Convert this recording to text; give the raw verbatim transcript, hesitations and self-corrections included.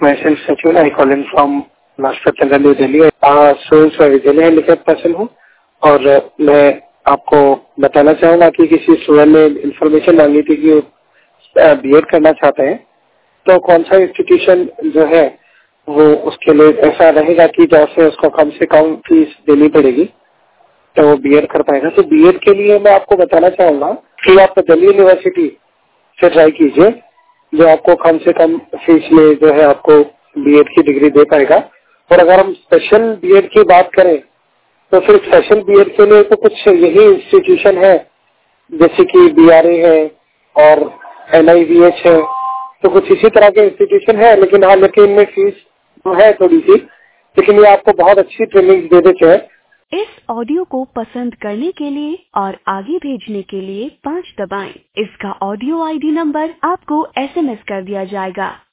Myself Sachin, I call in from Master Chandra, New Delhi. Uh, so, so विजय लिखित person हूँ और मैं आपको बताना चाहूँगा कि किसी स्टूडेंट ने इन्फॉर्मेशन मांगी थी कि बीएड करना चाहते हैं, तो कौन सा इंस्टीट्यूशन जो है वो उसके लिए ऐसा रहेगा कि जहाँ से उसको कम से कम फीस देनी पड़ेगी तो वो बीएड कर पाएगा। तो बीएड के लिए मैं आपको बताना चाहूँगा कि आप दिल्ली यूनिवर्सिटी से ट्राई कीजिए, जो आपको कम से कम फीस में जो है आपको बीएड की डिग्री दे पाएगा। और अगर हम स्पेशल बीएड की बात करें तो फिर स्पेशल बीएड के लिए तो कुछ यही इंस्टीट्यूशन है, जैसे कि बीआरए है और एनआईवीएच है, तो कुछ इसी तरह के इंस्टीट्यूशन है। लेकिन हाँ, लेकिन इनमें फीस तो है थोड़ी सी, लेकिन ये आपको बहुत अच्छी ट्रेनिंग दे देते हैं। इस ऑडियो को पसंद करने के लिए और आगे भेजने के लिए पाँच दबाएं। इसका ऑडियो आईडी नंबर आपको एसएमएस कर दिया जाएगा।